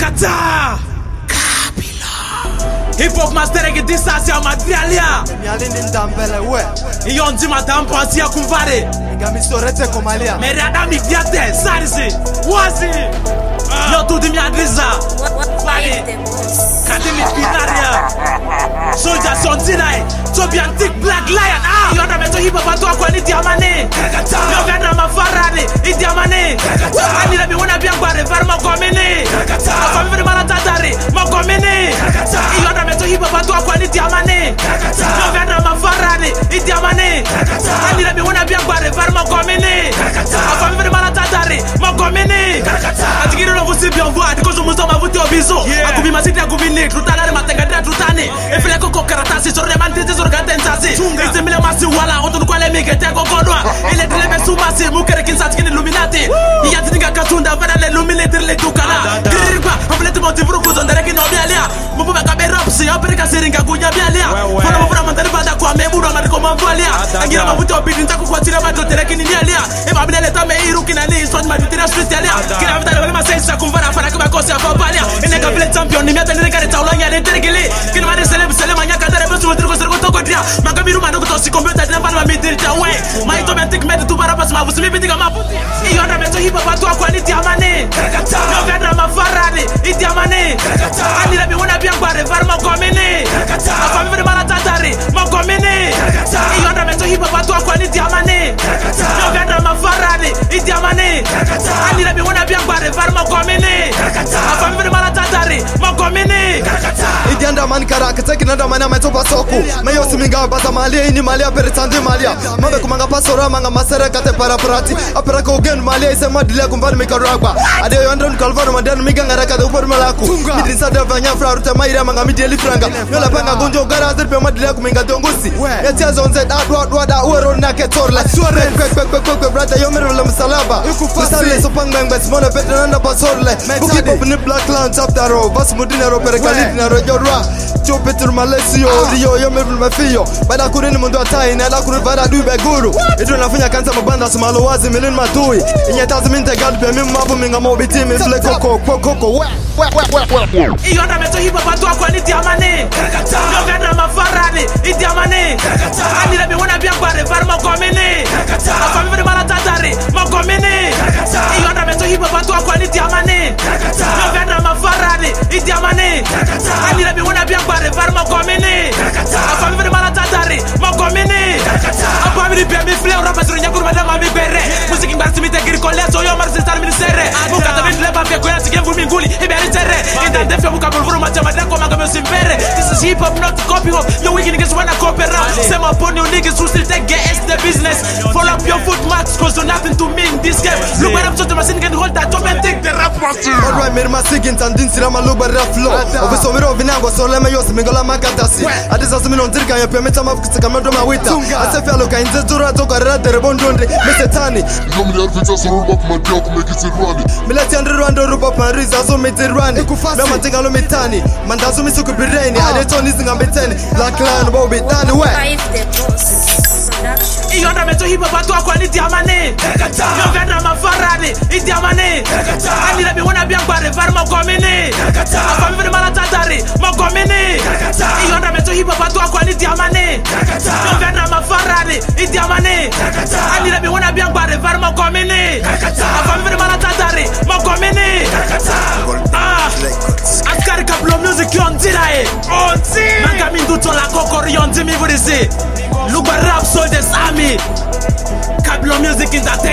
Karakata Hip hop master que distância a materialia. Minha linda ndambele we. E onde madame pensia kumvare. Ngami sorete komalia. Merada migiate sarisi. Wazi. Yo tudo minha grisa. Vale. Cadê minha binaria? Soldier sonzinai. Tobiantic black lion. Ah. Yo na meto hip hop atu akwani diamane. Karakata. Yo gana mafarade. I diamane. Karakata. Ani lebi wana biangware varma komene. Karakata. Afami vini maratadari. Mo komene. Karakata. Yo na meto hip hop atu akwani diamane. Karakata. Yo gana mafarade. I diamane. Karakata. Ani lebi wana biangware varma komene. Karakata. Afami vini maratadari. Mo komene. Karakata. Atigiri no vusi bianvoa. Diko jumuzo mavuti obizo. Akubi masiti akubini. Trutanare matengadira trutani. Efile koko karatasi. Sorre mantizi sorgatensasi. Isi mile masi wala. Otu nukwale migete kokodwa. Ile dileme sumasi. Mukere kinsati kini Illuminati. Iyati ninga katunda. Vada le lumilitiri le dukala. Kiriripa. Hapuleti motivuru kuzondere kino bialia. Mupube kabe rapsi. Operika siringa kunya bialia. Fona mufuna mandari bada kwa meburu. Amariko mamvalia. Angira mabuti obidi. Ntaku kwa tira madotere kini nialia. Eba bilele tome iru kina ni. Iswani madutira street yalia. Kina vitale wale masensi. Kumvara fana kuma kosi ya fabalia. Ineka vile champion. Nimiata nirika retaulanya. Nenterigili. Kina mani seleb selema. Nyaka dare besu wetiri kusiri kutoko dia. Makamiru manu kutosi komputa. Dinambani mamidiri tawe. Maitomentik medi tubarabas mabusi. Mibitika mabuti. Iyona meto hip hop atu akwani diamane. Karakata. Yo gana mafarade. I diamane. Karakata. Ani lebi wana biangware varma komene. Karakata. Afami vini maratadari. Mo komene. Karakata. Iyona meto hip hop atu akwani diamane. Karakata. Yo gana mafarade. I diamane. Karakata. Ani lebi wana biangware varma komene. Karakata. Afami vini maratadari. Mo komene. Karakata. Idianda man karakata kinanda mana metopa soku. Meyo siminga bata malia ini malia peritandi malia. Mabe kumanga pasora manga masere kate paraparati. Apera kogen malia ise madile kumbani mikaragba. Ade yondon kalvaro madani miganga rakade upor malaku. Midrisa de vanya fraurute maira manga mideli franga. Yola panga gonjo gara zirpe madile kuminga dongusi. Etia zonze da uero na ketorle. Kwek brother yomero la msalaba. Kusale so pang bang bes mona petre nanda pasorle. Buki pop ni black land chapter ro. Vas mudina ro perekalit na ro jorwa. Cho petur malesio rio yomero mafio. Bada kurini mundu atai na la kuru bada du beguru. Edo nafanya kanza mabanda sumalo wazi milin matui. Inyatazi minte galbi mimi mabu minga mobiti mi fle koko. Iyona meto hip hop atu akwani diamane. Karakata. Yo gana mafarade. I diamane. Karakata. Ani lebi wana biangware varma komene. Karakata. Afami vini maratadari. Mo komene. Karakata. Iyona meto hip hop atu akwani diamane. Karakata. Yo gana mafarade. I diamane. Karakata. Ani lebi wana biangware varma komene. Karakata. Afami vini maratadari. Mo komene. Karakata. Afami vini biami fle urapa surinya kurmada mami bere. Musiki mbarisi mite giri kolezo yo marisi star ministere. Mukata vini leba vya kwena sigem nguli. Iberi tere. Inda defya muka bulvuru machama dako magame simpere. This is hip hop not copy hop. Yo wiki niggas wanna copy rap. Sema upon you niggas who still take GS the business. Follow up your footmarks cause you're nothing to me in this game. Look what I'm so the machine can hold that top and take the rap master. Alright mir masigin tandin sirama luba rap flow. Ofiso miro vinango so lema yose mingola makatasi. Adisa sumino ndirika ya pemeta mafukutika madoma wita. Asefi aloka inze zura toka rade rebondondre. Mesetani. Yomli arfita suruba kumadia kumekisi rwani. Mileti andri rwando ruba panriza zo mitirwani. Mema tinga lo mitani. Mandazo misuku bireni. Adetoni zinga miteni. Black Lion Bobby Dani we. Iyona meto hip hop atu akwani diamane. Karakata. Yo gana mafarade. I diamane. Karakata. Ani lebi wana biangware varma komene. Karakata. Afami vini maratadari. Mo komene. Karakata. Iyona meto hip hop atu akwani diamane. Karakata. Yo gana mafarade. I diamane. Karakata. Ani lebi wana biangware varma komene. Karakata. Afami vini maratadari. Mo komene. Karakata. Askari Kablo music yondira e. Onzi. Manga minduto la kokori yondi mi vurisi. Luba rap soldiers army. Kablo music in that